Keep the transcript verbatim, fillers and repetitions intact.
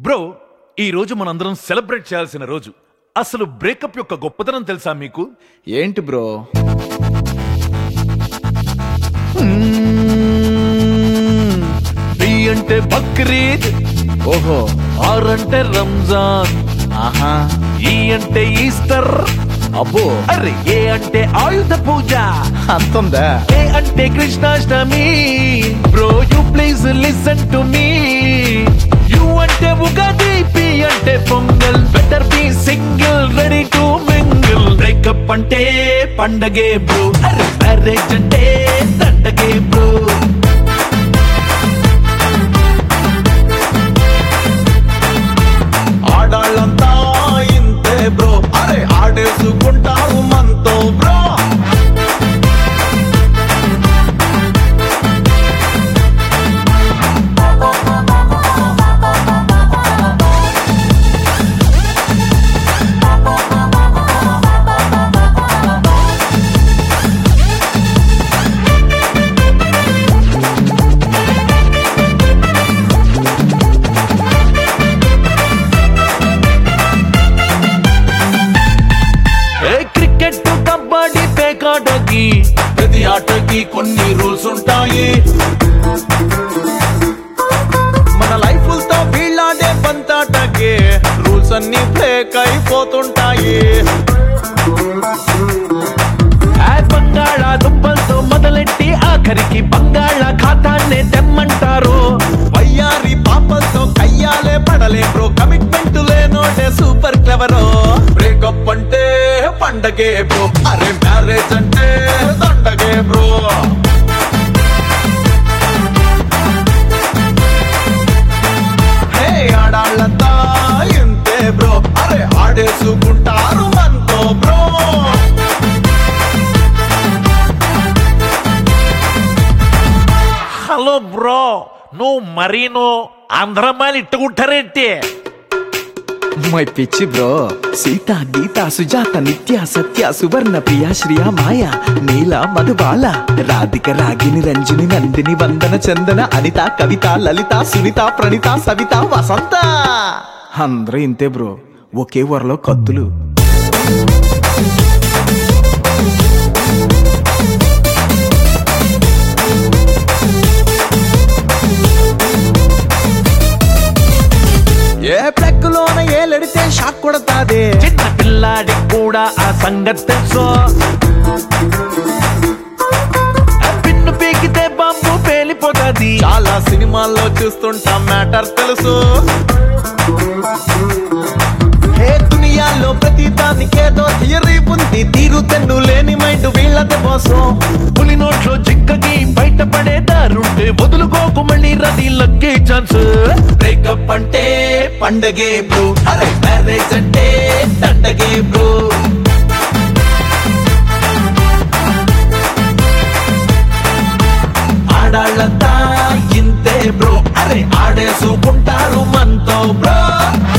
Bro, ఈ రోజు మనందరం సెలబ్రేట్ చేయాల్సిన రోజు. అసలు బ్రేకప్ యొక్క గొప్పతనం తెలుసా మీకు? ఏంటి బ్రో? బి అంటే బక్రీద్, ఓహో. ఆర్ అంటే రంజాన్, ఆహా. ఈ అంటే ఈస్టర్, అబ్బో. అరే ఏ అంటే ఆయుధ పూజ, అంతుందా? ఏ అంటే Krishnashtami. Bro you please listen to me. U అంటే ఉగాది, పి అంటే Pongal, better be single ready to mingle. Breakup అంటే పండగే బ్రో, అరే మ్యారేజ్ అంటే దండగే బ్రో. ఆడాళ్ళంతా ఇంతే బ్రో, అరే ఆడేసుకుంటారు మనతో బ్రో. ప్రతి ఆటకి కొన్ని రూల్స్ ఉంటాయి. మన లైఫ్ తో వీళ్ళాడే బంతాటకి రూల్స్ అన్ని బ్రేక్ అయిపోతుంటాయి. బంగాళ దుంపలతో మొదలెట్టి ఆఖరికి బంగాళ ఖాతాన్నే తెమ్మంటారు. వయ్యారి పాపలతో కయ్యాలే పడలే బ్రో, కమిట్మెంట్ లేనోడే సూపర్ క్లెవరో. బ్రేకప్ అంటే పండగే బ్రో, అరే మ్యారేజ్ అంటే దండగే బ్రో. హే ఆడాళ్ళంతా ఇంతే బ్రో, అరే ఆడేసుకుంటారు మనతో బ్రో. హలో బ్రో, నువ్వు మరీనో ఆంధ్రమాలి ఇట్టుకుంటారేంటి? మై పిచ్చి బ్రో. సీత, గీత, సుజాత, నిత్య, సత్య, సువర్ణ, ప్రియ, శ్రియ, మాయ, నీల, మధుబాల, రాధిక, రాగిని, రంజని, నందిని, వందన, చందన, అనిత, కవిత, లలిత, సునీత, ప్రణీత, సవిత, వసంత. అందరూ ఇంతే బ్రో, ఒకే వరలో కత్తులు. ఏ ప్లగ్లోన ఏలెడితే షాక్ కొడతాదే, చిన్న పిల్లాడి కూడా ఆ సంగతి తెలుసు. పిన్ను పీకితే బాంబు పేలిపోతుంది. చాలా సినిమాల్లో చూస్తుంటాం మ్యాటర్ తెలుసు. ఏ దునియాలో ప్రతి దానికేదో థియరీ ఉంది, తీరు తెన్ను లేని మైండ్ వీళ్ళది మోసం. పులి నోట్లో చిక్కకి బయటపడేదారుంటే వదులుకోకు, మళ్ళీ రది లక్కే ఛాన్స్. బ్రేకప్ అంటే పండగే బ్రో, అరే మ్యారేజ్ అంటే దండగే బ్రో. ఆడాళ్ళంతా ఇంతే బ్రో, అరే ఆడేసుకుంటారు మనతో బ్రో.